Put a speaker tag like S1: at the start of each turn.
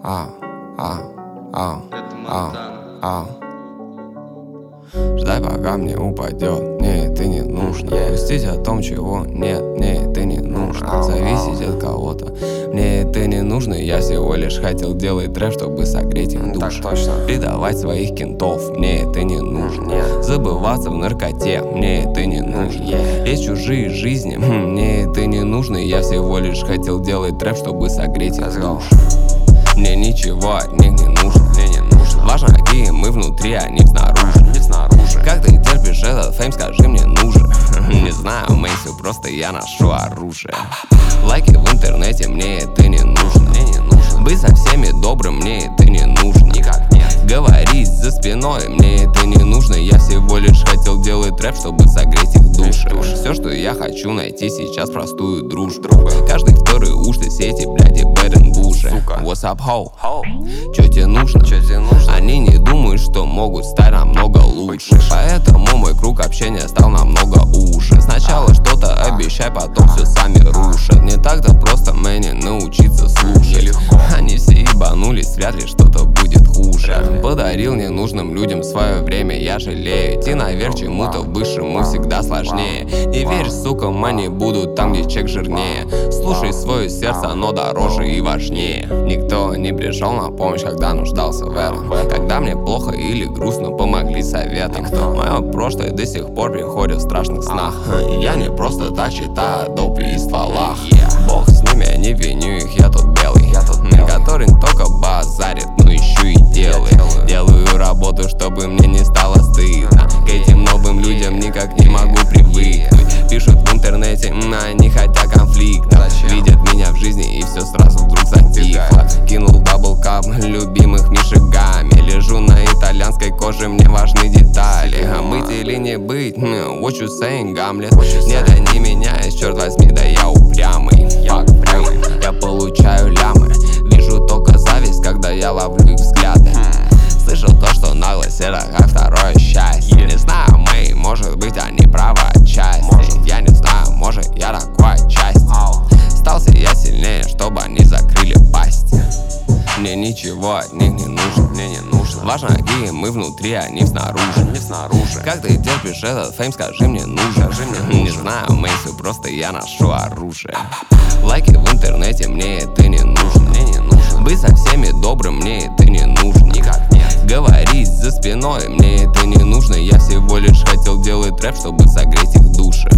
S1: Это Монтана.
S2: Ждай, пока мне упадет, мне это не нужно. Грустить о том, чего нет, мне это не нужно. Зависеть от кого-то, мне это не нужно. Я всего лишь хотел делать трэп, чтобы согреть их душу. Предавать своих кентов, мне это не нужно. Забываться в наркоте, мне это не нужно. Есть чужие жизни, мне это не нужно. Я всего лишь хотел делать трэп, чтобы согреть их душу. Мне ничего от них не нужно. Важно, какие мы внутри, а не снаружи. Как ты терпишь этот фейм, скажи, мне нужен. Не знаю, Мэйсю, просто я ношу оружие. Лайки в интернете, мне это не нужно. Быть со всеми добрым, мне это не нужно. Говорить за спиной, мне это не нужно. Я всего лишь хотел делать рэп, чтобы согреть их души. Все, что я хочу найти сейчас, простую дружбу. Каждый второй уж ты сети, бляди, бэдэн буши. What's up, ho? Чё тебе нужно? Они не думают, что могут стать намного лучше. Поэтому мой круг общения стал намного уже. Сначала что-то обещай, потом все сами рушат. Не так-то просто мне научиться слушать. Они все ебанулись, вряд ли что-то будет хуже. Подарил ненужным людям свое время, я жалею. Идти наверх чему-то высшему всегда сложнее. Не верь, сука, они будут там, где чек жирнее. Слушай свое сердце, оно дороже и важнее. Никто не пришел на помощь, когда нуждался в этом. Когда мне плохо или грустно, помогли советом. Мое прошлое до сих пор приходит в страшных снах. Я не просто так читаю о допе и стволах. Бог с ними, я не виню их, я тут белый. Который не только базарит, но еще и делает. Делаю работу, чтобы мне не стало стыдно. К этим новым людям никак не могу привыкнуть. Пишут в интернете, они хотят конфликта. Видят меня в жизни и все сразу вдруг затихло. Кинул даблкап любимых мишигами. Лежу на итальянской коже, мне важны детали. А быть или не быть, what you saying, Гамлет? Нет, я не меняюсь, черт возьми, да я упрямый. Я получаю лямы. Вижу только зависть, когда я ловлю их взгляды. Слышал то, что наглость это как второе счастье. Не знаю, Мэй, может быть они правы отчасти. Я не знаю, может я такой отчасти. Стался я сильнее, чтобы они закрыли пасть. Мне ничего от них не нужно. Важно, какие мы внутри, а не снаружи. Как ты терпишь этот фейм, скажи, мне нужен. Не знаю, Мэйсю, просто я ношу оружие. Лайки в интернете, мне это не нужно. Быть со всеми добрым, мне это не нужно. Говорить за спиной, мне это не нужно. Я всего лишь хотел делать рэп, чтобы согреть их души.